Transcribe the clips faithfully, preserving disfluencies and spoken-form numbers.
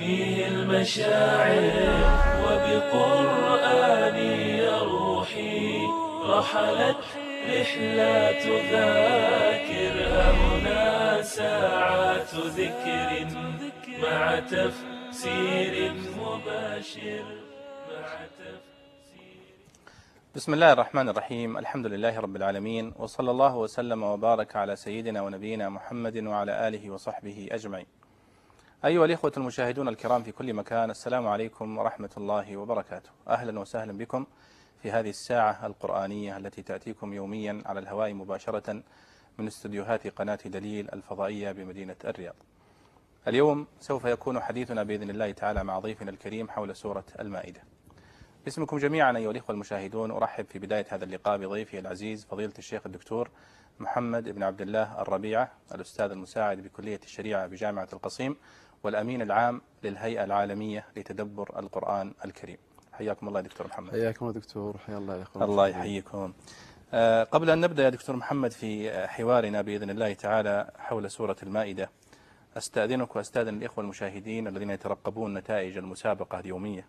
فيه المشاعر وبقرآني روحي رحلت رحلات ذاكر. هنا ساعات ذكر مع تفسير مباشر مع تفسير. بسم الله الرحمن الرحيم. الحمد لله رب العالمين، وصلى الله وسلم وبارك على سيدنا ونبينا محمد وعلى آله وصحبه أجمعين. أيها الإخوة المشاهدون الكرام في كل مكان، السلام عليكم ورحمة الله وبركاته. أهلا وسهلا بكم في هذه الساعة القرآنية التي تأتيكم يوميا على الهواء مباشرة من استديوهات قناة دليل الفضائية بمدينة الرياض. اليوم سوف يكون حديثنا بإذن الله تعالى مع ضيفنا الكريم حول سورة المائدة. باسمكم جميعا أيها الإخوة المشاهدون، أرحب في بداية هذا اللقاء بضيفي العزيز فضيلة الشيخ الدكتور محمد بن عبد الله الربيعة، الأستاذ المساعد بكلية الشريعة بجامعة القصيم والأمين العام للهيئة العالمية لتدبر القرآن الكريم. حياكم الله دكتور محمد. حياكم الله دكتور، حيا الله يا اخوان. الله يحييكم. أه قبل أن نبدأ يا دكتور محمد في حوارنا بإذن الله تعالى حول سورة المائدة، أستأذنك وأستأذن الإخوة المشاهدين الذين يترقبون نتائج المسابقة اليومية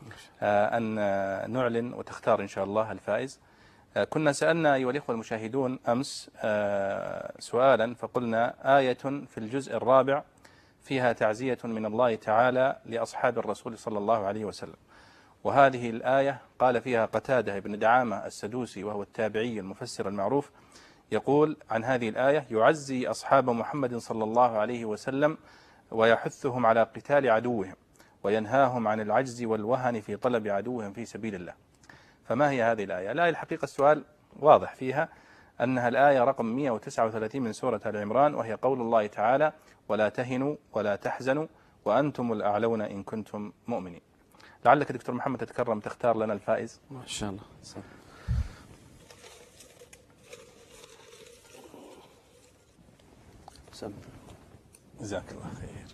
أه أن نعلن وتختار إن شاء الله الفائز. أه كنا سألنا أيها الإخوة المشاهدون أمس أه سؤالا، فقلنا آية في الجزء الرابع فيها تعزية من الله تعالى لأصحاب الرسول صلى الله عليه وسلم، وهذه الآية قال فيها قتادة بن دعامة السدوسي وهو التابعي المفسر المعروف، يقول عن هذه الآية: يعزي أصحاب محمد صلى الله عليه وسلم ويحثهم على قتال عدوهم وينهاهم عن العجز والوهن في طلب عدوهم في سبيل الله. فما هي هذه الآية؟ الآية الحقيقة السؤال واضح فيها، أنها الآية رقم مئة وتسعة وثلاثين من سورة آل عمران، وهي قول الله تعالى: ولا تهنوا ولا تحزنوا وأنتم الأعلون إن كنتم مؤمنين. لعلك دكتور محمد تتكرم تختار لنا الفائز. ما شاء الله. سم. جزاك الله خير.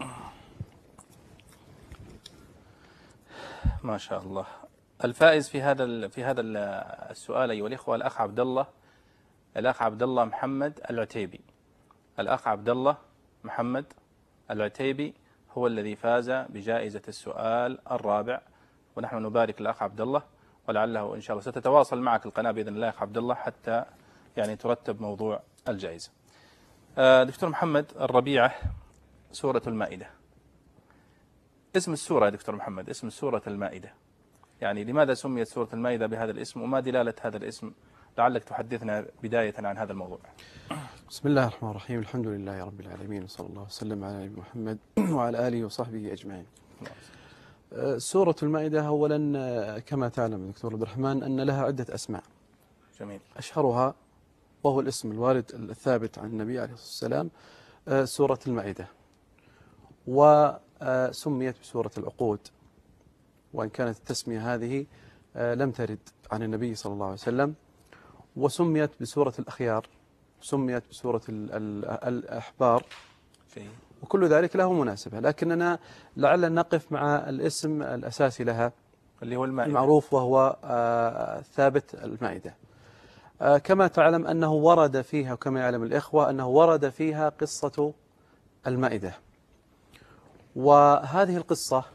ما شاء الله. الفائز في هذا في هذا السؤال أيها الإخوة الأخ عبد الله الأخ عبد الله محمد العتيبي. الأخ عبد الله محمد العتيبي هو الذي فاز بجائزة السؤال الرابع، ونحن نبارك الأخ عبد الله، ولعله إن شاء الله ستتواصل معك القناة بإذن الله أخ عبد الله حتى يعني ترتب موضوع الجائزة. دكتور محمد الربيعة، سورة المائدة، اسم السورة يا دكتور محمد، اسم سورة المائدة، يعني لماذا سميت سورة المائدة بهذا الاسم وما دلالة هذا الاسم؟ لعلك تحدثنا بداية عن هذا الموضوع. بسم الله الرحمن الرحيم، الحمد لله رب العالمين، وصلى الله وسلم على نبينا محمد وعلى آله وصحبه أجمعين. سورة المائدة أولا كما تعلم دكتور عبد الرحمن أن لها عدة أسماء. جميل. أشهرها وهو الاسم الوارد الثابت عن النبي عليه الصلاة والسلام سورة المائدة، وسميت بسورة العقود، وإن كانت التسمية هذه لم ترد عن النبي صلى الله عليه وسلم، وسميت بسورة الأخيار، سميت بسورة الأحبار، وكل ذلك له مناسبة، لكننا لعل نقف مع الاسم الأساسي لها اللي هو المائدة المعروف، وهو ثابت المائدة. كما تعلم أنه ورد فيها، وكما يعلم الإخوة أنه ورد فيها قصة المائدة، وهذه القصة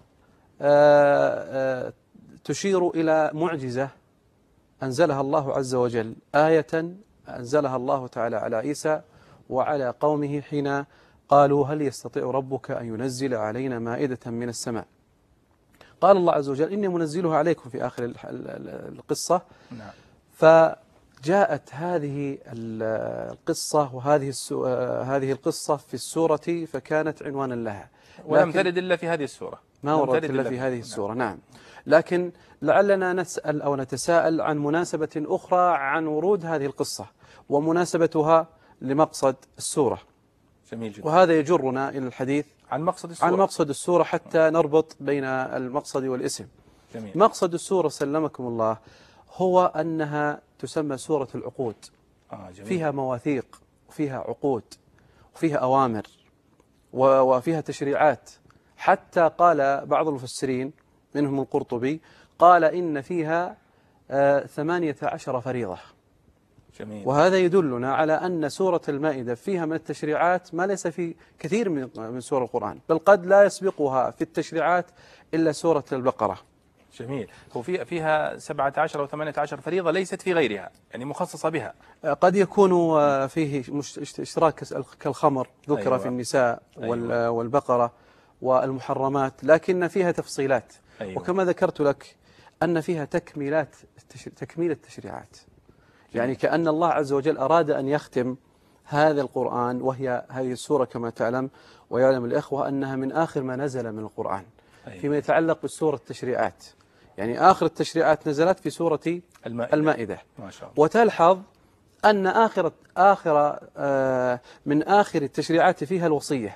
تشير إلى معجزة أنزلها الله عز وجل، آية أنزلها الله تعالى على عيسى وعلى قومه حين قالوا: هل يستطيع ربك أن ينزل علينا مائدة من السماء؟ قال الله عز وجل: إني منزلها عليكم في آخر القصة. نعم. فجاءت هذه القصة وهذه هذه القصة في السورة، فكانت عنوانا لها، ولم ترد إلا في هذه السورة، ما وردت إلا في هذه السورة. نعم. نعم. لكن لعلنا نسأل أو نتساءل عن مناسبة أخرى عن ورود هذه القصة ومناسبتها لمقصد السورة. جميل جدا. وهذا يجرنا إلى الحديث عن مقصد السورة، عن مقصد السورة حتى نربط بين المقصد والاسم. جميل. مقصد السورة سلمكم الله هو أنها تسمى سورة العقود. آه جميل. فيها مواثيق وفيها عقود وفيها أوامر وفيها تشريعات، حتى قال بعض المفسرين منهم القرطبي قال إن فيها ثمانية عشر فريضة. جميل. وهذا يدلنا على أن سورة المائدة فيها من التشريعات ما ليس في كثير من من سور القرآن، بل قد لا يسبقها في التشريعات إلا سورة البقرة. جميل. هو في فيها سبعة عشر أو ثمانية عشر فريضة ليست في غيرها، يعني مخصصة بها. قد يكون فيه اشتراك كالخمر ذكر أيوة. في النساء أيوة. والبقرة والمحرمات، لكن فيها تفصيلات. أيوة. وكما ذكرت لك أن فيها تكميلات تكميل التشريعات، يعني كأن الله عز وجل أراد أن يختم هذا القرآن، وهي هذه السورة كما تعلم ويعلم الإخوة أنها من آخر ما نزل من القرآن. أيوة. فيما يتعلق بالسورة التشريعات، يعني آخر التشريعات نزلت في سورة المائدة, المائدة. ما شاء الله. وتلحظ أن آخر آخر آه من آخر التشريعات فيها الوصية،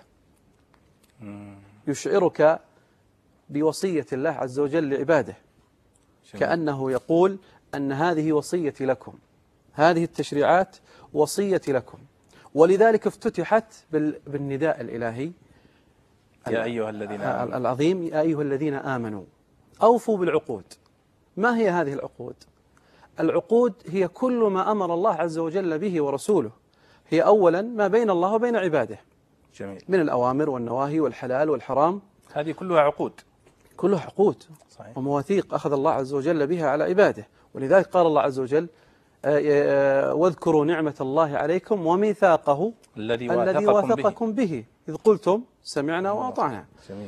يشعرك بوصية الله عز وجل لعباده، كأنه يقول أن هذه وصيتي لكم، هذه التشريعات وصيتي لكم. ولذلك افتتحت بالنداء الإلهي يا أيها الذين آمنوا العظيم، يا أيها الذين آمنوا أوفوا بالعقود. ما هي هذه العقود؟ العقود هي كل ما أمر الله عز وجل به ورسوله، هي أولا ما بين الله وبين عباده. جميل. من الأوامر والنواهي والحلال والحرام، هذه كلها عقود، كلها عقود. صحيح. ومواثيق أخذ الله عز وجل بها على عباده. ولذلك قال الله عز وجل واذكروا نعمة الله عليكم وميثاقه الذي واثقكم به. به إذ قلتم سمعنا وأطعنا. جميل.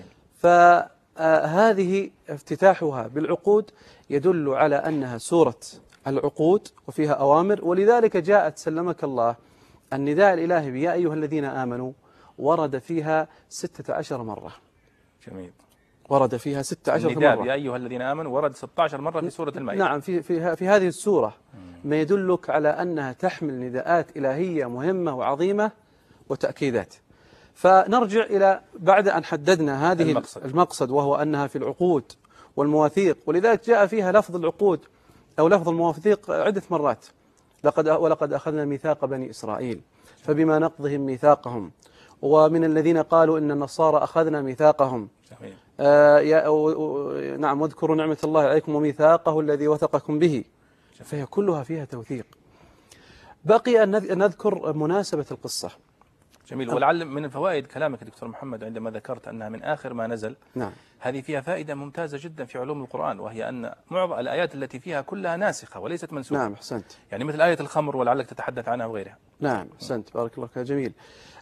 فهذه افتتاحها بالعقود يدل على أنها سورة العقود وفيها أوامر. ولذلك جاءت سلمك الله النداء الإلهي بيا أيها الذين آمنوا ورد فيها ستة عشر مرة. جميل. ورد فيها ستة عشر مرة. النداء يا أيها الذين آمنوا ورد ستة عشر مرة في سورة المائدة. نعم، في في في هذه السورة ما يدلك على أنها تحمل نداءات إلهية مهمة وعظيمة وتأكيدات. فنرجع إلى بعد أن حددنا هذه المقصد, المقصد وهو أنها في العقود والمواثيق. ولذلك جاء فيها لفظ العقود أو لفظ المواثيق عدة مرات. لقد ولقد أخذنا ميثاق بني إسرائيل فبما نقضهم ميثاقهم، ومن الذين قالوا إن النصارى أخذنا ميثاقهم. جميل. آه يا نعم واذكروا نعمة الله عليكم وميثاقه الذي وثقكم به. فهي كلها فيها توثيق. بقي أن نذكر مناسبة القصة. جميل. ولعل من الفوائد كلامك دكتور محمد عندما ذكرت أنها من آخر ما نزل. نعم. هذه فيها فائدة ممتازة جدا في علوم القرآن، وهي أن معظم الآيات التي فيها كلها ناسخة وليست منسوخة. نعم أحسنت. يعني مثل آية الخمر ولعلك تتحدث عنها وغيرها. نعم أحسنت بارك الله فيك. جميل.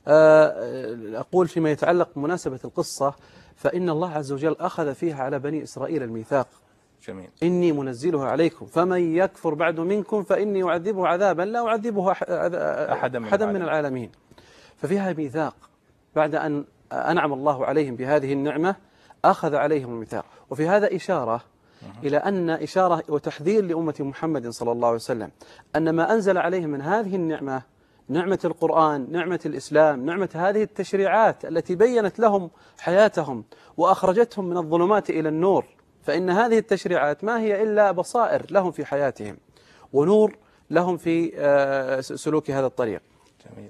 أقول فيما يتعلق بمناسبة القصة فإن الله عز وجل أخذ فيها على بني إسرائيل الميثاق. جميل. إني منزلها عليكم فمن يكفر بعد منكم فإني أعذبه عذابا لا أعذبه أحدا من, أحد من العالمين. ففيها ميثاق بعد أن أنعم الله عليهم بهذه النعمة أخذ عليهم الميثاق. وفي هذا إشارة إلى أن إشارة وتحذير لأمة محمد صلى الله عليه وسلم أن ما أنزل عليهم من هذه النعمة، نعمة القرآن، نعمة الإسلام، نعمة هذه التشريعات التي بينت لهم حياتهم وأخرجتهم من الظلمات إلى النور، فإن هذه التشريعات ما هي إلا بصائر لهم في حياتهم ونور لهم في سلوك هذا الطريق. جميل.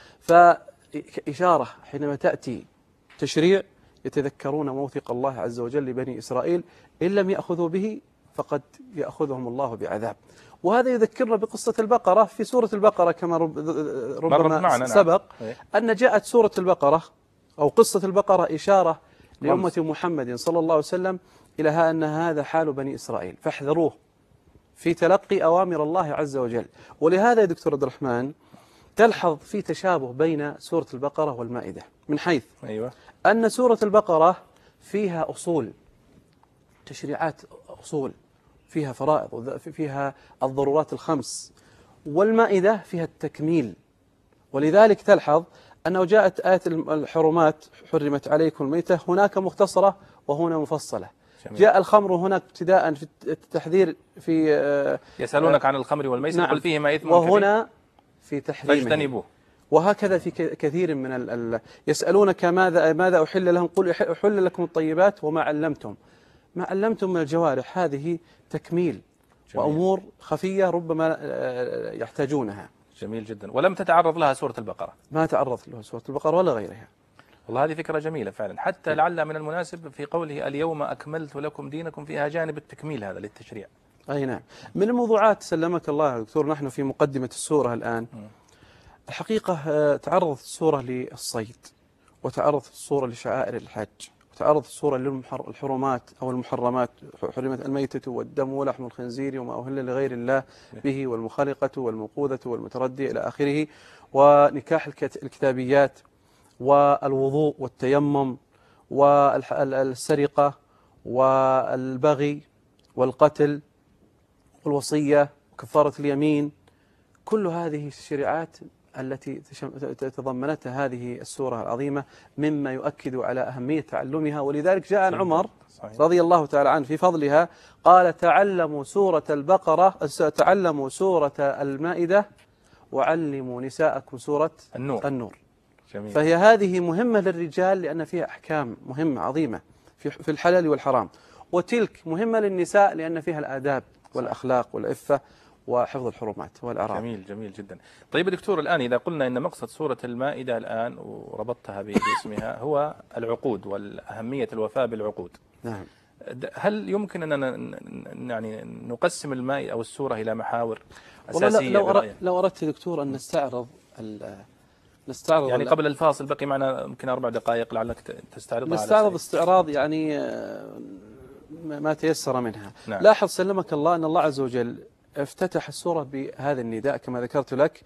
فإشارة حينما تأتي تشريع يتذكرون موثق الله عز وجل لبني إسرائيل إن لم يأخذوا به فقد يأخذهم الله بعذاب. وهذا يذكرنا بقصة البقرة. في سورة البقرة كما رب ربما سبق أن جاءت سورة البقرة أو قصة البقرة إشارة لأمة محمد صلى الله عليه وسلم إلى أن هذا حال بني إسرائيل فاحذروه في تلقي أوامر الله عز وجل. ولهذا يا دكتور عبد الرحمن تلحظ في تشابه بين سورة البقرة والمائدة من حيث أيوة. أن سورة البقرة فيها أصول تشريعات، أصول فيها فرائض، فيها الضرورات الخمس، والمائدة فيها التكميل. ولذلك تلحظ أنه جاءت آية الحرمات حرمت عليكم الميتة هناك مختصرة وهنا مفصلة. جميل. جاء الخمر هناك ابتداء في التحذير في يسألونك عن الخمر والميسر نعم. قل فيهما إثم وهنا في تحريمه فاجتنبوه. وهكذا في كثير من ال ال يسألونك ماذا ماذا أحل لهم قل أحل لكم الطيبات وما علمتم ما علمتم من الجوارح. هذه تكميل. جميل. وأمور خفية ربما يحتاجونها. جميل جدا. ولم تتعرض لها سورة البقرة. ما تعرضت لها سورة البقرة ولا غيرها. والله هذه فكرة جميلة فعلا. حتى لعل من المناسب في قوله اليوم أكملت لكم دينكم فيها جانب التكميل هذا للتشريع. أي نعم. من الموضوعات سلمك الله دكتور، نحن في مقدمة السورة الآن. م. الحقيقة تعرضت السورة للصيد، وتعرضت السورة لشعائر الحج، وتعرضت السورة للحرمات أو المحرمات، حرمت الميتة والدم ولحم الخنزير وما أهل لغير الله به، والمخلقة والموقوذة والمتردية إلى آخره، ونكاح الكتابيات والوضوء والتيمم والسرقة والبغي والقتل والوصية وكفارة اليمين. كل هذه الشريعات التي تضمنتها هذه السورة العظيمة مما يؤكد على أهمية تعلمها. ولذلك جاء عن عمر رضي الله تعالى عنه في فضلها قال: تعلموا سورة البقرة، تعلموا سورة المائدة، وعلموا نساءكم سورة النور, النور. جميل. فهي هذه مهمة للرجال لأن فيها أحكام مهمة عظيمة في الحلال والحرام، وتلك مهمة للنساء لأن فيها الآداب والأخلاق والعفة وحفظ الحرمات والأعراض. جميل جميل جدا. طيب دكتور، الآن إذا قلنا إن مقصد سورة المائدة الآن وربطتها باسمها هو العقود والأهمية الوفاء بالعقود، نعم، هل يمكن أن يعني نقسم المائدة أو السورة إلى محاور أساسية؟ لو أردت لو أردت دكتور أن نستعرض نستعرض يعني قبل الفاصل بقي معنا يمكن أربع دقائق لعلك تستعرضها. نستعرض استعراض يعني ما تيسر منها. نعم. لاحظ سلمك الله أن الله عز وجل افتتح السورة بهذا النداء كما ذكرت لك،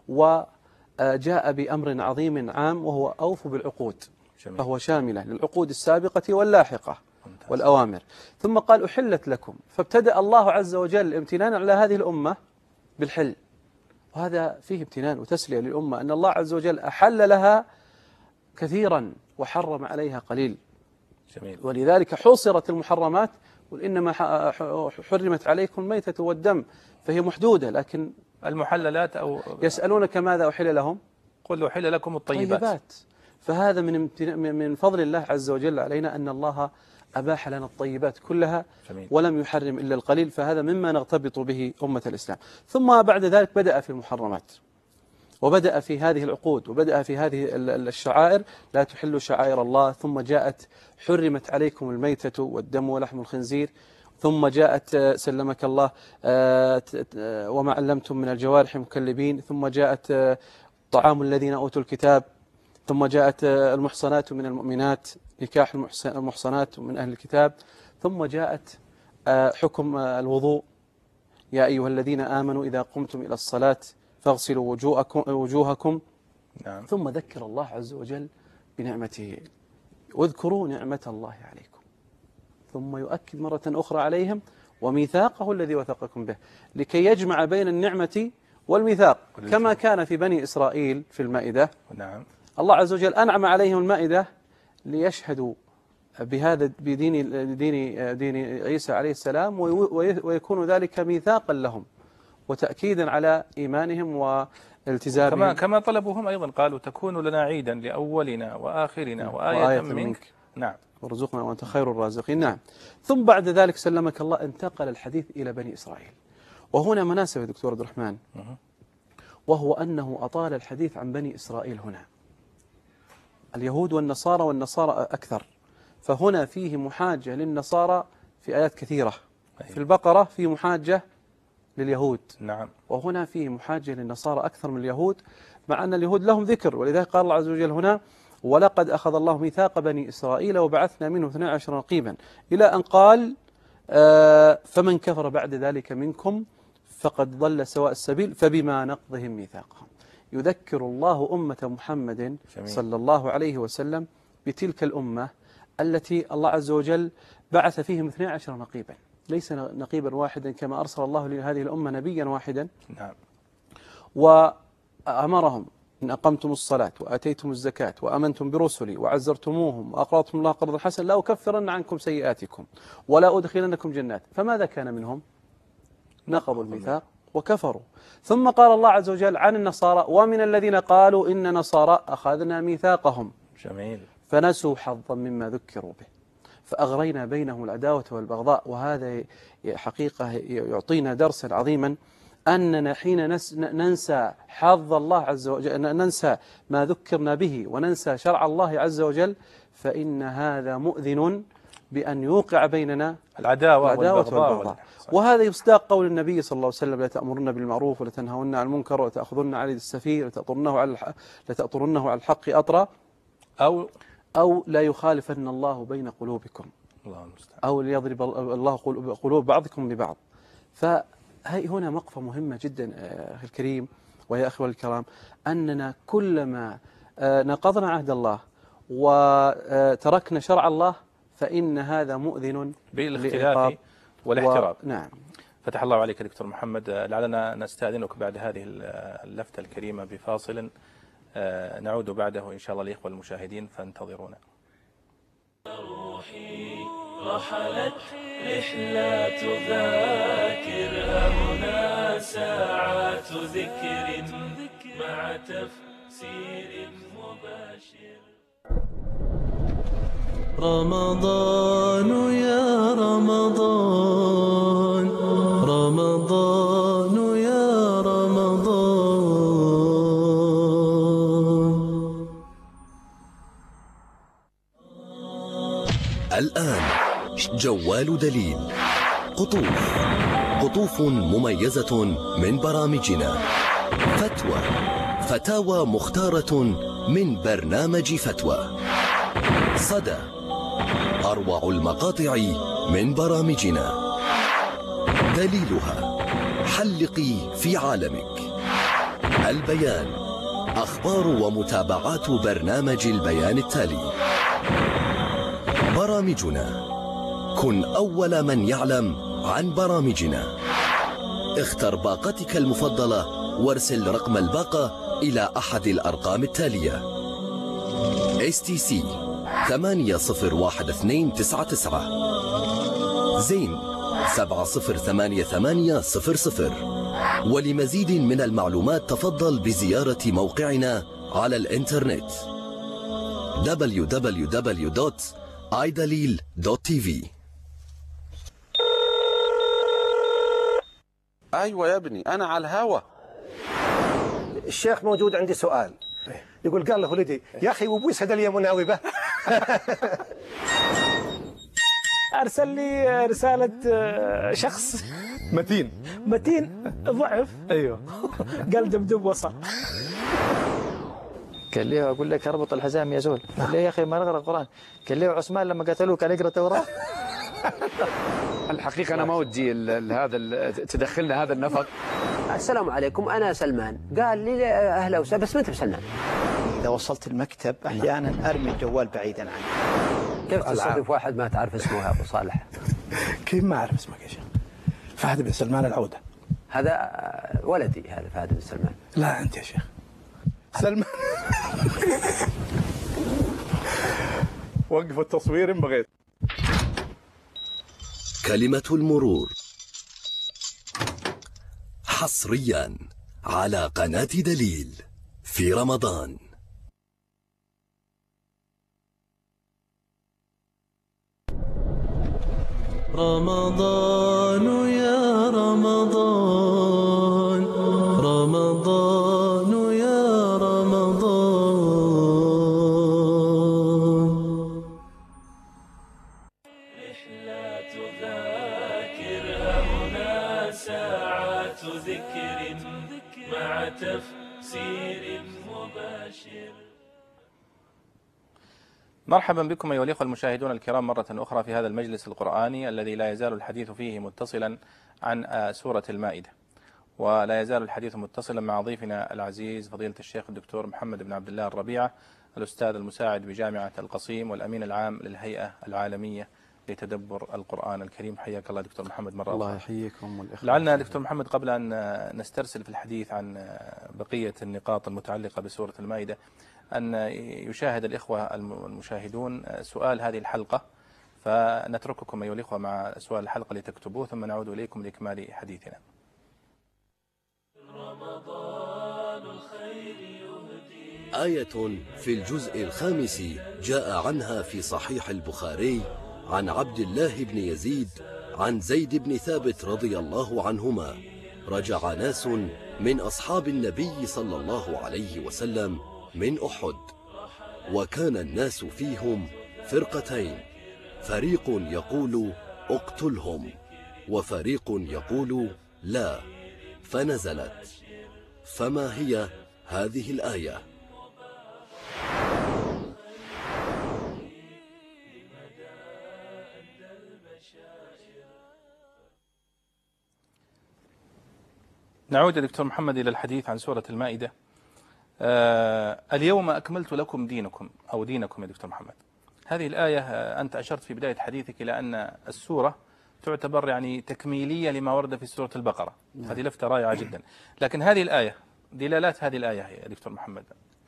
وجاء بأمر عظيم عام وهو أوفوا بالعقود. جميل. فهو شاملة للعقود السابقة واللاحقة. ممتاز. والأوامر. ثم قال أحلت لكم، فابتدأ الله عز وجل امتنانا على هذه الأمة بالحل، وهذا فيه امتنان وتسلية للأمة أن الله عز وجل أحل لها كثيرا وحرم عليها قليل. جميل. ولذلك حصرت المحرمات، قل إنما حرمت عليكم الميتة والدم، فهي محدودة. لكن المحللات أو يسألونك ماذا أحل لهم؟ قل أحل لكم الطيبات. طيبات. فهذا من من فضل الله عز وجل علينا أن الله أباح لنا الطيبات كلها. جميل. ولم يحرم إلا القليل، فهذا مما نغتبط به أمة الإسلام. ثم بعد ذلك بدأ في المحرمات، وبدأ في هذه العقود، وبدأ في هذه الشعائر: لا تحلوا شعائر الله. ثم جاءت حرمت عليكم الميتة والدم ولحم الخنزير. ثم جاءت سلمك الله وما علمتم من الجوارح مكلبين. ثم جاءت طعام الذين أوتوا الكتاب. ثم جاءت المحصنات من المؤمنات، نكاح المحصنات من أهل الكتاب. ثم جاءت حكم الوضوء: يا أيها الذين آمنوا إذا قمتم إلى الصلاة فاغسلوا وجوهكم, وجوهكم. نعم. ثم ذكر الله عز وجل بنعمته: واذكروا نعمة الله عليكم. ثم يؤكد مرة أخرى عليهم: وميثاقه الذي وثقكم به، لكي يجمع بين النعمة والميثاق، كما كان في بني إسرائيل في المائدة. نعم. الله عز وجل أنعم عليهم المائدة ليشهدوا بهذا بدين دين دين عيسى عليه السلام، ويكون ذلك ميثاقا لهم وتأكيدا على إيمانهم والتزامهم. كما كما طلبوا هم أيضا، قالوا: تكون لنا عيدا لأولنا وآخرنا وآية, وآية منك. منك. نعم. وارزقنا وأنت خير الرازقين. نعم. ثم بعد ذلك سلمك الله انتقل الحديث إلى بني إسرائيل، وهنا مناسبة دكتور عبد الرحمن، وهو أنه أطال الحديث عن بني إسرائيل هنا. اليهود والنصارى، والنصارى أكثر، فهنا فيه محاجة للنصارى في آيات كثيرة. في البقرة فيه محاجة لليهود. نعم. وهنا فيه محاجة للنصارى أكثر من اليهود، مع أن اليهود لهم ذكر. ولذلك قال الله عز وجل هنا: ولقد أخذ الله ميثاق بني إسرائيل وبعثنا منهم اثني عشر نقيبا، إلى أن قال: آه فمن كفر بعد ذلك منكم فقد ضل سواء السبيل فبما نقضهم ميثاقهم. يذكر الله أمة محمد صلى الله عليه وسلم بتلك الأمة التي الله عز وجل بعث فيهم اثني عشر نقيبا، ليس نقيبا واحدا كما أرسل الله لهذه الأمة نبيا واحدا. نعم. وأمرهم: إن أقمتم الصلاة وآتيتم الزكاة وأمنتم برسلي وعزرتموهم وأقرضتم الله قرضا حسنا لا أكفرن عنكم سيئاتكم ولا أدخلنكم جنات. فماذا كان منهم؟ نقضوا الميثاق وكفروا. ثم قال الله عز وجل عن النصارى: ومن الذين قالوا إن نصارى أخذنا ميثاقهم. جميل. فنسوا حظا مما ذكروا به فأغرينا بينهم العداوة والبغضاء. وهذا حقيقة يعطينا درسا عظيما، أننا حين ننسى حظ الله عز وجل، ننسى ما ذكرنا به وننسى شرع الله عز وجل، فإن هذا مؤذن بأن يوقع بيننا العداوة, العداوة والبغضاء, والبغضاء. وهذا يصداق قول النبي صلى الله عليه وسلم: لا تأمرن بالمعروف ولا تنهون عن المنكر ولا تأخذن على يد السفيه لتأطرنه على الحق لتأطرنه على الحق أطرا أو أو لا يخالفن الله بين قلوبكم الله المستعان، أو ليضرب الله قلوب بعضكم ببعض. فهي هنا مقفة مهمة جدا أخي الكريم ويا أخوة الكرام، أننا كلما نقضنا عهد الله وتركنا شرع الله فإن هذا مؤذن بالاختلاف والاحتراب. و... نعم. فتح الله عليك دكتور محمد. لعلنا نستأذنك بعد هذه اللفتة الكريمة بفاصل نعود بعده إن شاء الله لإخوة المشاهدين، فانتظرونا. روحي رحلت رحلات ذاكر، هنا ساعات ذكر مع تفسير مباشر. رمضان يا رمضان، رمضان يا رمضان. الآن جوال دليل، قطوف قطوف مميزة من برامجنا، فتوى فتاوى مختارة من برنامج فتوى، صدى أروع المقاطع من برامجنا، دليلها حلقي في عالمك، البيان أخبار ومتابعات برنامج البيان التالي، برامجنا كن أول من يعلم عن برامجنا، اختر باقتك المفضلة وارسل رقم الباقة إلى أحد الأرقام التالية: إس تي سي ثمانية صفر واحد اثنين تسعة تسعة، زين سبعة صفر ثمانية ثمانية صفر صفر. ولمزيد من المعلومات تفضل بزيارة موقعنا على الإنترنت دبليو دبليو دبليو دوت آي دليل دوت تي في. أيوة يا ابني أنا على الهوا. الشيخ موجود، عندي سؤال. يقول قال له ولدي يا أخي وبوس هذا اليوم مناوبة. أرسل لي رسالة شخص متين متين ضعف. أيوه. قال دبدب وصل. قال لي أقول لك اربط الحزام يا زول. قال لي يا أخي ما نقرأ القرآن. قال لي عثمان لما قتلوه كان يقرأ التوراة. الحقيقة أنا ما ودي هذا تدخلنا هذا النفق. السلام عليكم أنا سلمان. قال لي أهلا وسهلا بس ما أنت بسلمان. إذا وصلت المكتب أحيانا أرمي الجوال بعيدا عني. كيف تصادف واحد ما تعرف اسمه يا أبو صالح؟ كيف ما أعرف اسمك يا شيخ؟ فهد بن سلمان العودة. هذا ولدي هذا فهد بن سلمان. لا أنت يا شيخ سلمان. وقف التصوير إن بغيت. كلمة المرور حصريا على قناة دليل في رمضان. رمضان يا رمضان، رمضان يا رمضان. رحلات ذاكر، هنا ساعات ذكر مع تفسير مباشر. مرحبا بكم أيها الأخوة المشاهدون الكرام مرة أخرى في هذا المجلس القرآني الذي لا يزال الحديث فيه متصلا عن سورة المائدة، ولا يزال الحديث متصلا مع ضيفنا العزيز فضيلة الشيخ الدكتور محمد بن عبد الله الربيعة، الأستاذ المساعد بجامعة القصيم والأمين العام للهيئة العالمية لتدبر القرآن الكريم. حياك الله دكتور محمد مرة أخرى. الله يحييكم والإخوة. لعلنا دكتور محمد قبل أن نسترسل في الحديث عن بقية النقاط المتعلقة بسورة المائدة أن يشاهد الإخوة المشاهدون سؤال هذه الحلقة، فنترككم أيها الإخوة مع سؤال الحلقة لتكتبوه ثم نعود إليكم لإكمال حديثنا. آية في الجزء الخامس جاء عنها في صحيح البخاري عن عبد الله بن يزيد عن زيد بن ثابت رضي الله عنهما: رجع ناس من أصحاب النبي صلى الله عليه وسلم من أحد، وكان الناس فيهم فرقتين، فريق يقول اقتلهم وفريق يقول لا، فنزلت. فما هي هذه الآية؟ نعود يا دكتور محمد إلى الحديث عن سورة المائدة. آه اليوم أكملت لكم دينكم أو دينكم يا دكتور محمد. هذه الآية آه أنت أشرت في بداية حديثك إلى أن السورة تعتبر يعني تكميلية لما ورد في سورة البقرة. نعم. هذه لفتة رائعة جدا. لكن هذه الآية، دلالات هذه الآية يا دكتور محمد.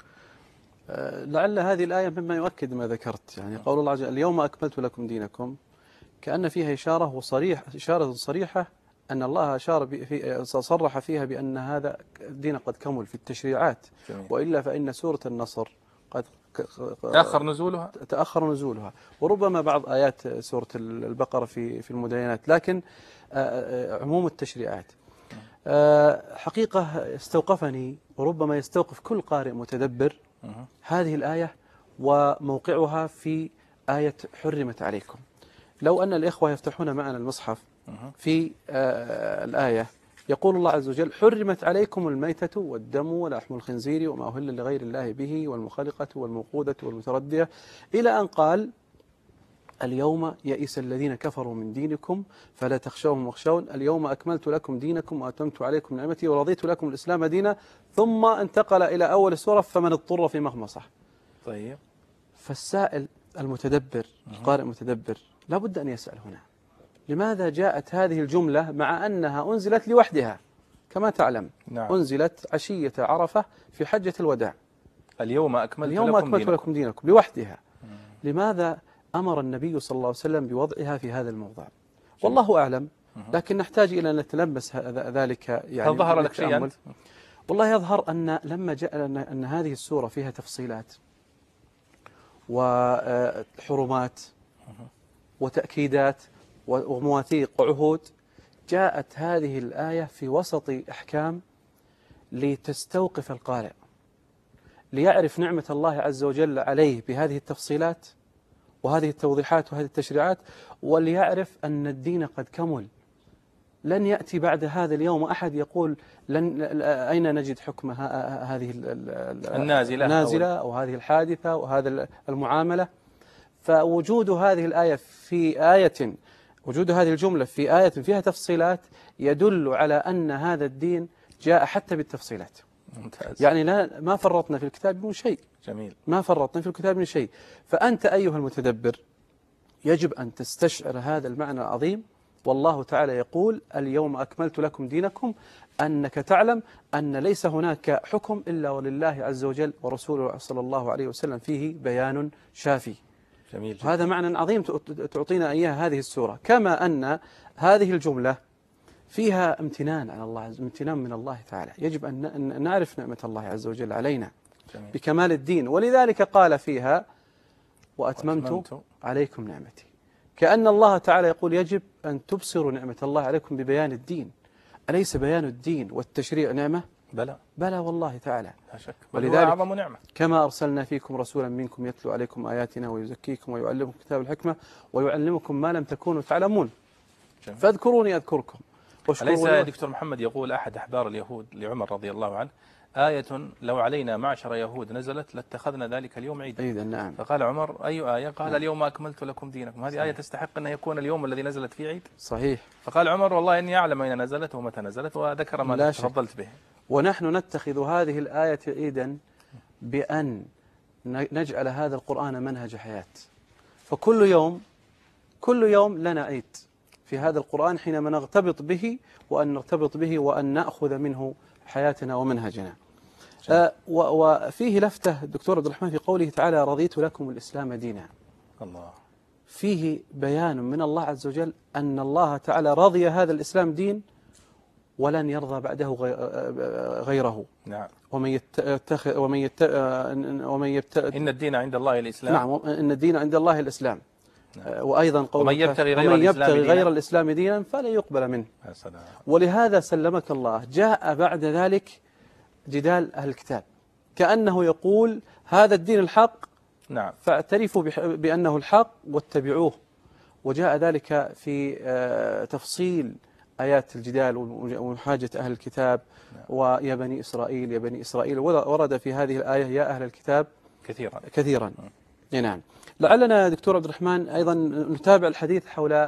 آه لعل هذه الآية مما يؤكد ما ذكرت، يعني قول الله عز وجل اليوم أكملت لكم دينكم، كأن فيها إشارة وصريح إشارة صريحة أن الله أشار في صرح فيها بأن هذا الدين قد كمل في التشريعات. جميل. وإلا فإن سورة النصر قد تأخر نزولها تأخر نزولها وربما بعض آيات سورة البقرة في في المدينات، لكن عموم التشريعات حقيقة استوقفني وربما يستوقف كل قارئ متدبر هذه الآية وموقعها في آية حرمت عليكم. لو أن الإخوة يفتحون معنا المصحف في آه الآية يقول الله عز وجل حرمت عليكم الميتة والدم ولحم الخنزير وما أهل لغير الله به والمخلقة والموقودة والمتردية إلى أن قال اليوم يئس الذين كفروا من دينكم فلا تخشوهم واخشون اليوم أكملت لكم دينكم وأتممت عليكم نعمتي ورضيت لكم الإسلام دينا، ثم انتقل إلى أول السورة فمن اضطر في مخمصة. طيب، فالسائل المتدبر القارئ المتدبر لا بد أن يسأل هنا لماذا جاءت هذه الجملة مع أنها أنزلت لوحدها كما تعلم. نعم. أنزلت عشية عرفة في حجة الوداع. اليوم أكملت, اليوم لكم, أكملت دينكم. لكم دينكم لوحدها. مم. لماذا أمر النبي صلى الله عليه وسلم بوضعها في هذا الموضع؟ والله أعلم، لكن نحتاج إلى أن نتلمس ذلك. يعني هل ظهر لك شيء أنت؟ والله يظهر أن لما جاء أن, أن هذه السورة فيها تفصيلات وحرمات وتأكيدات ومواثيق وعهود، جاءت هذه الآية في وسط أحكام لتستوقف القارئ ليعرف نعمة الله عز وجل عليه بهذه التفصيلات وهذه التوضيحات وهذه التشريعات، وليعرف أن الدين قد كمل. لن يأتي بعد هذا اليوم أحد يقول لن أين نجد حكم هذه النازلة, النازلة أو هذه الحادثة وهذا المعاملة. فوجود هذه الآية في آية وجود هذه الجملة في آية فيها تفصيلات يدل على أن هذا الدين جاء حتى بالتفصيلات. ممتاز. يعني لا ما فرطنا في الكتاب من شيء. جميل. ما فرطنا في الكتاب من شيء. فأنت أيها المتدبر يجب أن تستشعر هذا المعنى العظيم. والله تعالى يقول اليوم أكملت لكم دينكم، أنك تعلم أن ليس هناك حكم إلا ولله عز وجل ورسوله صلى الله عليه وسلم فيه بيان شافي. جميل. هذا معنى عظيم تعطينا إياه هذه السورة. كما أن هذه الجملة فيها امتنان على الله عز امتنان من الله تعالى. يجب أن نعرف نعمة الله عز وجل علينا. جميل. بكمال الدين، ولذلك قال فيها وأتممت, وأتممت عليكم نعمتي. كأن الله تعالى يقول يجب أن تبصروا نعمة الله عليكم ببيان الدين. أليس بيان الدين والتشريع نعمة؟ بلى بلى والله تعالى، لا شك، ولذلك أعظم نعمة. كما أرسلنا فيكم رسولا منكم يتلو عليكم آياتنا ويزكيكم ويعلمكم كتاب الحكمة ويعلمكم ما لم تكونوا تعلمون. جميل. فاذكروني أذكركم. أليس يا دكتور محمد يقول أحد أحبار اليهود لعمر رضي الله عنه آية لو علينا معشر يهود نزلت لاتخذنا ذلك اليوم عيدا. عيدا نعم. فقال عمر أي آية؟ قال نعم. اليوم أكملت لكم دينكم. هذه صحيح. آية تستحق أن يكون اليوم الذي نزلت فيه عيد. صحيح. فقال عمر والله إني أعلم أين نزلت ومتى نزلت، وذكر ما تفضلت به. ونحن نتخذ هذه الآية عيدا بأن نجعل هذا القرآن منهج حياة. فكل يوم كل يوم لنا عيد في هذا القرآن حينما نرتبط به، وأن نرتبط به وأن نأخذ منه حياتنا ومنهجنا. آه وفيه لفتة دكتور عبد الرحمن في قوله تعالى رضيت لكم الإسلام دينا. الله. فيه بيان من الله عز وجل أن الله تعالى رضي هذا الإسلام دين ولن يرضى بعده غيره. نعم. ومن يتخذ ومن يت ومن يبت إن الدين عند الله الإسلام. نعم، إن الدين عند الله الإسلام. نعم. وأيضا قوله ومن يبتغي غير, ومن الإسلام, يبتغي دينا. غير الإسلام دينا فلا يقبل منه. يا سلام. ولهذا سلمك الله جاء بعد ذلك جدال أهل الكتاب كأنه يقول هذا الدين الحق. نعم. فاعترفوا بأنه الحق واتبعوه وجاء ذلك في تفصيل آيات الجدال ومحاجة أهل الكتاب. ويا بني إسرائيل يا بني إسرائيل ورد في هذه الآية يا أهل الكتاب كثيرا كثيرا. نعم. لعلنا دكتور عبد الرحمن أيضا نتابع الحديث حول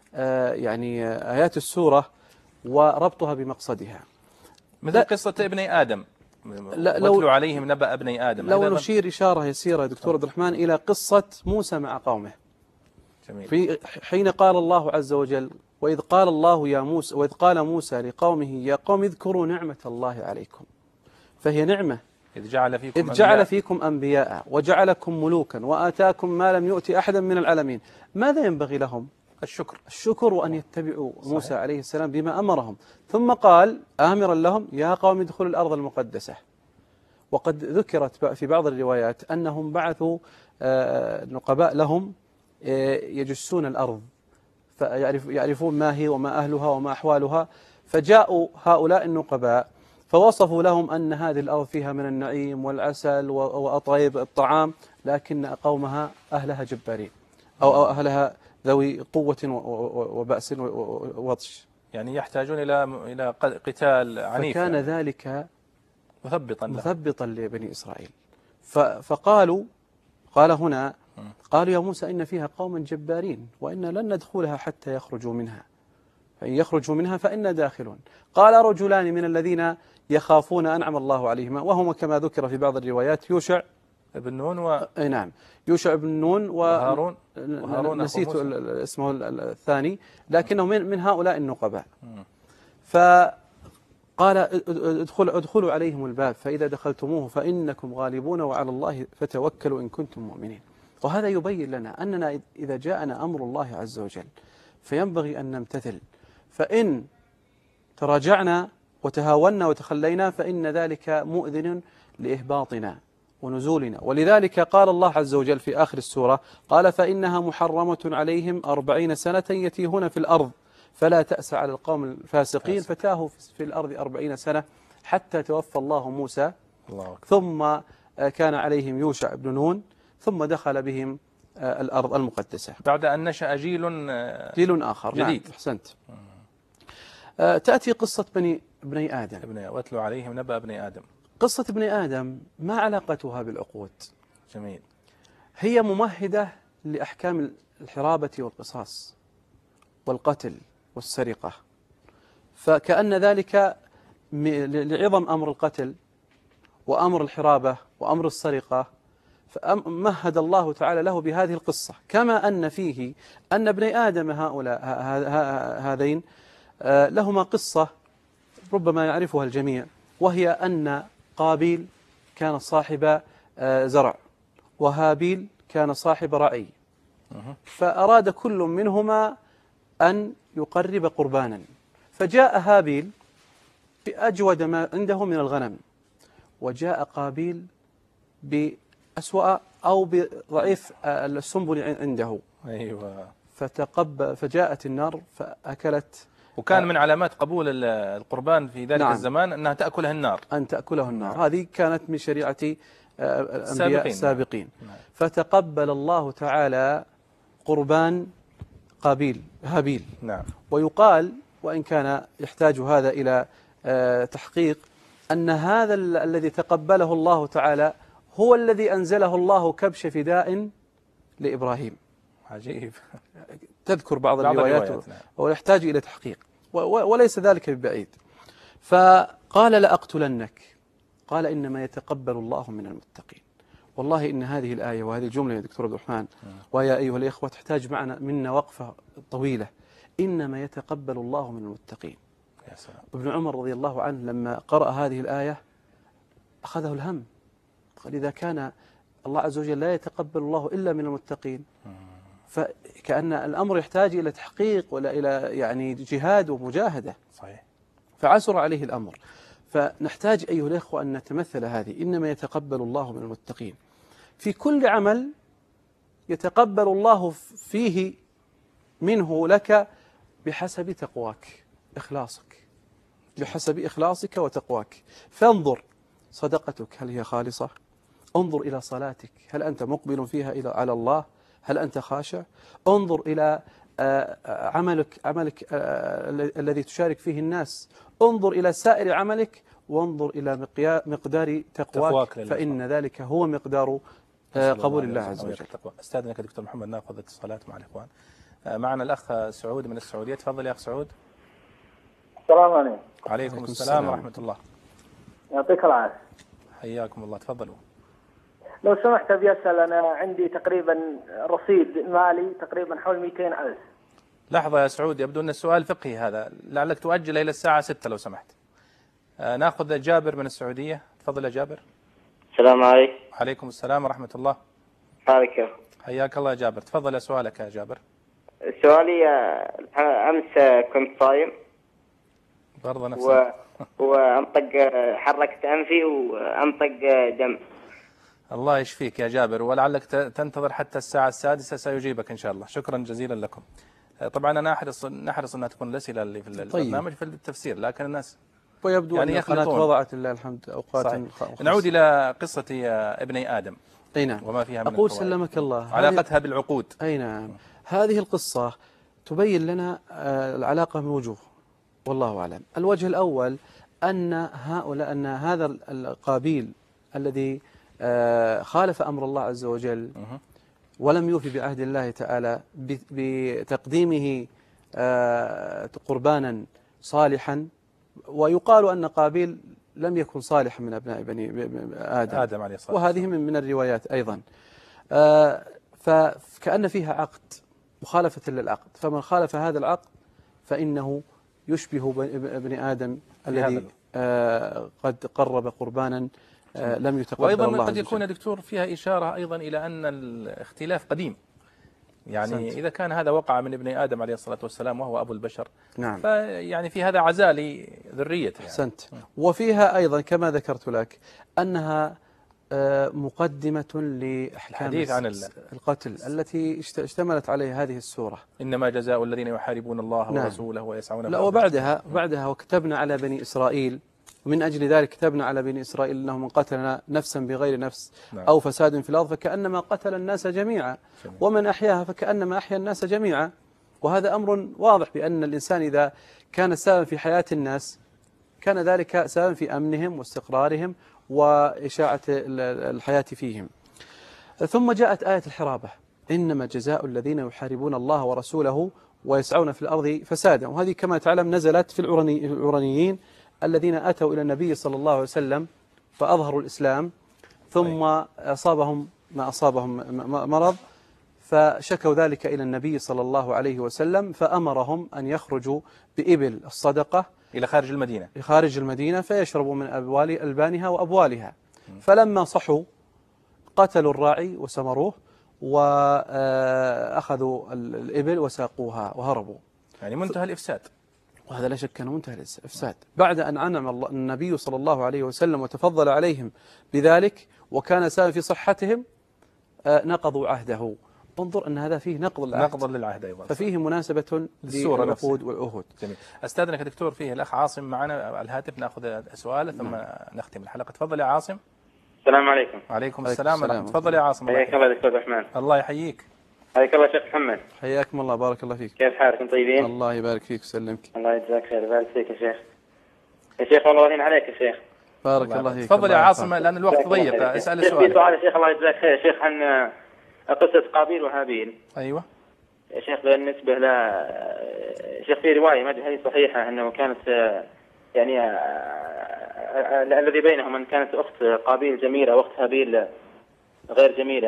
يعني آيات السورة وربطها بمقصدها، مثل قصة ابني آدم. واتلو عليهم نبأ ابني آدم. لو نشير إشارة يسيرة دكتور عبد الرحمن إلى قصة موسى مع قومه. جميل. في حين قال الله عز وجل وإذ قال الله يا موسى وإذ قال موسى لقومه يا قوم اذكروا نعمة الله عليكم، فهي نعمة إذ جعل فيكم إذ جعل فيكم أنبياء وجعلكم ملوكا وآتاكم ما لم يؤتي أحدا من العالمين. ماذا ينبغي لهم؟ الشكر الشكر وأن يتبعوا موسى صحيح. عليه السلام بما أمرهم. ثم قال آمرا لهم يا قوم ادخلوا الأرض المقدسة. وقد ذكرت في بعض الروايات أنهم بعثوا نقباء لهم يجسون الأرض فيعرفون ما هي وما أهلها وما أحوالها، فجاءوا هؤلاء النقباء فوصفوا لهم أن هذه الأرض فيها من النعيم والعسل وأطيب الطعام، لكن قومها أهلها جبارين أو أهلها ذوي قوة وبأس ووطش، يعني يحتاجون إلى إلى قتال عنيف. فكان يعني ذلك مثبطا مثبطا لبني إسرائيل. فقالوا قال هنا قالوا يا موسى إن فيها قوما جبارين وإنا لن ندخلها حتى يخرجوا منها، فإن يخرجوا منها فإنا داخلون. قال رجلان من الذين يخافون أنعم الله عليهما، وهما كما ذكر في بعض الروايات يوشع بن نون و أي نعم يوشع بن نون وهارون وهارون نسيت اسمه الثاني، لكنه من من هؤلاء النقباء. ف قال ادخلوا ادخلوا عليهم الباب فإذا دخلتموه فإنكم غالبون وعلى الله فتوكلوا إن كنتم مؤمنين. وهذا يبين لنا أننا إذا جاءنا أمر الله عز وجل فينبغي أن نمتثل، فإن تراجعنا وتهاونا وتخلينا فإن ذلك مؤذن لإهباطنا ونزولنا. ولذلك قال الله عز وجل في آخر السورة قال فإنها محرمة عليهم أربعين سنة يتيهون في الأرض فلا تأس على القوم الفاسقين. فتاهوا في الأرض أربعين سنة حتى توفى الله موسى، الله ثم كان عليهم يوشع بن نون، ثم دخل بهم الأرض المقدسة بعد أن نشأ جيل جيل آخر جديد. نعم أحسنت. تأتي قصة بني ابني آدم. ابني واتلو عليهم نبأ ابني آدم. قصة ابني آدم ما علاقتها بالعقود؟ جميل. هي ممهدة لأحكام الحرابة والقصاص والقتل والسرقة، فكأن ذلك لعظم أمر القتل وأمر الحرابة وأمر السرقة فمهد الله تعالى له بهذه القصة. كما أن فيه أن ابني آدم هؤلاء هذين لهما قصة ربما يعرفها الجميع، وهي أن قابيل كان صاحب زرع وهابيل كان صاحب رعي، فأراد كل منهما أن يقرب قربانا، فجاء هابيل بأجود ما عنده من الغنم، وجاء قابيل بأسوأ أو بضعيف السنبل عنده. أيوة. فتقب فجاءت النار فأكلت. وكان من علامات قبول القربان في ذلك نعم. الزمان أنها تأكله النار، أن تأكله النار. نعم. هذه كانت من شريعة الأنبياء السابقين. نعم. فتقبل الله تعالى قربان قابيل هابيل. نعم. ويقال وإن كان يحتاج هذا إلى تحقيق أن هذا الذي تقبله الله تعالى هو الذي أنزله الله كبش فداء لإبراهيم. عجيب. تذكر بعض, بعض الروايات, الروايات نعم. ويحتاج إلى تحقيق وليس ذلك ببعيد. فقال لأقتلنك، قال إنما يتقبل الله من المتقين. والله إن هذه الآية وهذه الجملة يا دكتور عبد الرحمن ويا أيها الإخوة تحتاج معنا منا وقفة طويلة. إنما يتقبل الله من المتقين. يا سلام. ابن عمر رضي الله عنه لما قرأ هذه الآية أخذه الهم، قال إذا كان الله عز وجل لا يتقبل الله إلا من المتقين فكأن الأمر يحتاج إلى تحقيق ولا إلى يعني جهاد ومجاهدة. صحيح. فعسر عليه الأمر. فنحتاج أيها الأخوة أن نتمثل هذه، إنما يتقبل الله من المتقين. في كل عمل يتقبل الله فيه منه لك بحسب تقواك إخلاصك، بحسب إخلاصك وتقواك. فانظر صدقتك هل هي خالصة؟ انظر إلى صلاتك هل أنت مقبل فيها إلى على الله؟ هل أنت خاشع؟ انظر إلى عملك عملك الذي تشارك فيه الناس، انظر إلى سائر عملك وانظر إلى مقدار تقواك، فإن ذلك هو مقدار قبول الله عز وجل. استاذنك دكتور محمد ناخذ اتصالات مع الإخوان. معنا الأخ سعود من السعودية. تفضل يا أخ سعود. السلام عليكم. وعليكم السلام ورحمة الله. يعطيك العافية. حياكم الله. تفضلوا. لو سمحت أبي أسأل، أنا عندي تقريبا رصيد مالي تقريبا حول مئتين ألف. لحظة يا سعود، يبدو أن السؤال فقهي هذا، لعلك تؤجل إلى الساعة ستة لو سمحت. آه ناخذ جابر من السعودية. تفضل يا جابر. السلام عليكم. وعليكم السلام ورحمة الله. حالك؟ حياك الله يا جابر. تفضل يا سؤالك يا جابر. سؤالي أمس كنت صايم برضه نفس و... وأنطق، حركت أنفي وأنطق دم. الله يشفيك يا جابر، ولعلك تنتظر حتى الساعة السادسة سيجيبك إن شاء الله. شكرا جزيلا لكم. طبعا أنا أحرص نحرص أنها تكون الأسئلة اللي في البرنامج في التفسير، لكن الناس ويبدو يعني أن القناة وضعت لله الحمد أوقات. نعود إلى قصة ابني آدم. أي نعم. وما فيها من أقول سلمك الله علاقتها بالعقود. أي نعم. هذه القصة تبين لنا العلاقة من وجوه والله أعلم. الوجه الأول أن هؤلاء أن هذا القابيل الذي خالف أمر الله عز وجل ولم يوفي بعهد الله تعالى بتقديمه قربانا صالحا، ويقال أن قابيل لم يكن صالحا من أبناء بني آدم, آدم عليه الصلاة والسلام، وهذه من, من الروايات أيضا. فكأن فيها عقد مخالفة للعقد، فمن خالف هذا العقد فإنه يشبه بني آدم الذي قد قرب قربانا لم يتقبل الله. وأيضا قد يكون دكتور فيها إشارة أيضا إلى أن الاختلاف قديم، يعني سنت. إذا كان هذا وقع من ابن آدم عليه الصلاة والسلام وهو أبو البشر، نعم، فيعني في هذا عزاء لذريته. يعني. أحسنت. وفيها أيضا كما ذكرت لك أنها مقدمة لأحكام عن القتل التي اشتملت عليها هذه السورة. إنما جزاء الذين يحاربون الله نعم. ورسوله ويسعون. لا، وبعدها بعدها وكتبنا على بني إسرائيل، ومن أجل ذلك كتبنا على بني إسرائيل أنه من قتل نفسا بغير نفس نعم. أو فساد في الأرض فكأنما قتل الناس جميعا، جميع. ومن أحياها فكأنما أحيا الناس جميعا. وهذا أمر واضح بأن الإنسان إذا كان سببا في حياة الناس كان ذلك سببا في أمنهم واستقرارهم وإشاعة الحياة فيهم. ثم جاءت آية الحرابة، إنما جزاء الذين يحاربون الله ورسوله ويسعون في الأرض فسادا، وهذه كما تعلم نزلت في العرني العرنيين الذين أتوا إلى النبي صلى الله عليه وسلم فأظهروا الإسلام، ثم أصابهم ما أصابهم مرض فشكوا ذلك إلى النبي صلى الله عليه وسلم، فأمرهم أن يخرجوا بإبل الصدقة إلى خارج المدينة خارج المدينة فيشربوا من أبوال ألبانها وأبوالها. فلما صحوا قتلوا الراعي وسمروه وأخذوا الإبل وساقوها وهربوا. يعني منتهى الإفساد، وهذا لا شك أنه منتهى الإفساد بعد أن أنعم النبي صلى الله عليه وسلم وتفضل عليهم بذلك وكان سببا في صحتهم نقضوا عهده. انظر أن هذا فيه نقض العهد، نقض للعهد أيضا، ففيه مناسبة للعقود والعهود. جميل. أستاذنك دكتور، فيه الأخ عاصم معنا على الهاتف، ناخذ سؤاله ثم نعم. نختم الحلقة. تفضل يا عاصم. السلام عليكم. وعليكم السلام ورحمة الله. تفضل يا عاصم. حياك الله دكتور رحمن. الله يحييك. حياك الله شيخ محمد. حياكم الله، بارك الله فيك. كيف حالكم؟ طيبين؟ الله يبارك فيك ويسلمك. الله يجزاك خير، يبارك فيك يا شيخ. يا شيخ والله راضين عليك يا شيخ. بارك الله فيك. تفضل يا عاصم لأن الوقت ضيق، اسأل السؤال. في سؤال يا شيخ الله يجزاك خير يا شيخ عن قصة قابيل وهابيل. أيوة يا شيخ. بالنسبة ل شيخ في رواية ما أدري هي صحيحة أنه كانت يعني الذي بينهم أن كانت أخت قابيل جميلة وأخت هابيل غير جميلة.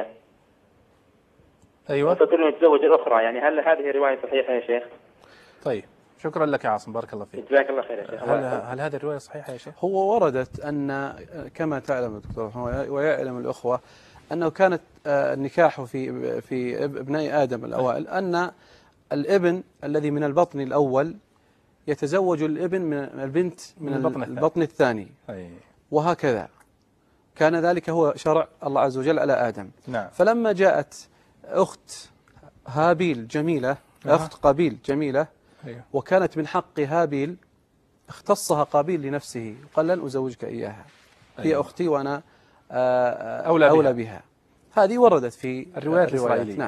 أيوة. فكل يتزوج الأخرى، يعني هل هذه الرواية صحيحة يا شيخ؟ طيب شكرا لك يا عاصم، بارك الله فيك. جزاك الله خير يا شيخ. هل, هل هذه الرواية صحيحة يا شيخ؟ هو وردت أن كما تعلم دكتور ويعلم الأخوة أنه كانت النكاح في في ابناء آدم الأوائل أن الابن الذي من البطن الأول يتزوج الابن من البنت من, من البطن, البطن الثاني. أي. وهكذا كان ذلك هو شرع الله عز وجل على آدم. نعم. فلما جاءت أخت هابيل جميلة أه. أخت قابيل جميلة أيوه. وكانت من حق هابيل اختصها قابيل لنفسه وقال لن أزوجك إياها، هي أيوه. أختي وأنا أولى, أولى بها. بها هذه وردت في الروايات الإسرائيلية. نعم.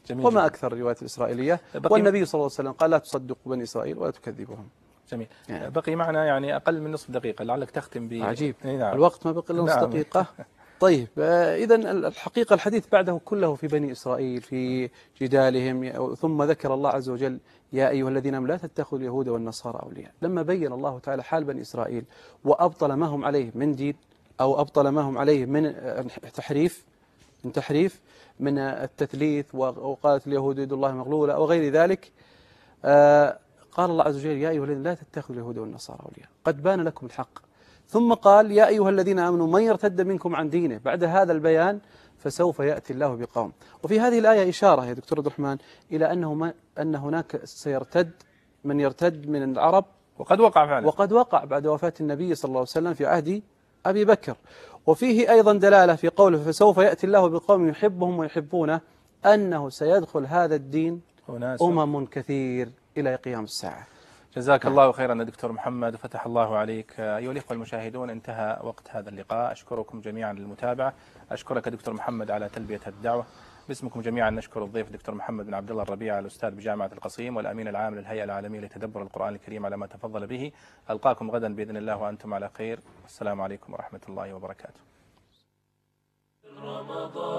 جميل وما جدا. أكثر الروايات الإسرائيلية. بقي- والنبي صلى الله عليه وسلم قال لا تصدقوا بني إسرائيل ولا تكذبوهم. جميل. يعني. بقي معنا يعني أقل من نصف دقيقة، لعلك تختم ب عجيب. نعم. الوقت ما بقي إلا نص نعم. دقيقة. طيب إذا الحقيقة الحديث بعده كله في بني إسرائيل في جدالهم، ثم ذكر الله عز وجل يا أيها الذين آمنوا لا تتخذوا اليهود والنصارى أولياء. لما بين الله تعالى حال بني إسرائيل وأبطل ما هم عليه من دين، أو أبطل ما هم عليه من تحريف من تحريف من التثليث، وقالت اليهود يد الله مغلولة وغير ذلك، آه قال الله عز وجل يا أيها الذين لا تتخذوا اليهود والنصارى أولياء قد بان لكم الحق. ثم قال يا أيها الذين آمنوا من يرتد منكم عن دينه. بعد هذا البيان فسوف يأتي الله بقوم. وفي هذه الآية إشارة يا دكتور عبد الرحمن إلى أنه ما أن هناك سيرتد من يرتد من العرب، وقد وقع فعلا، وقد وقع بعد وفاة النبي صلى الله عليه وسلم في عهد أبي بكر. وفيه أيضا دلالة في قوله فسوف يأتي الله بقوم يحبهم ويحبونه، أنه سيدخل هذا الدين وناس أمم كثير إلى قيام الساعة. جزاك الله خيرا دكتور محمد وفتح الله عليك. أيها الإخوة المشاهدون، انتهى وقت هذا اللقاء. أشكركم جميعا للمتابعة. أشكرك دكتور محمد على تلبية الدعوة. باسمكم جميعا نشكر الضيف دكتور محمد بن عبد الله الربيع، الأستاذ بجامعة القصيم والأمين العام للهيئة العالمية لتدبر القرآن الكريم على ما تفضل به. ألقاكم غدا بإذن الله وأنتم على خير. والسلام عليكم ورحمة الله وبركاته. رمضان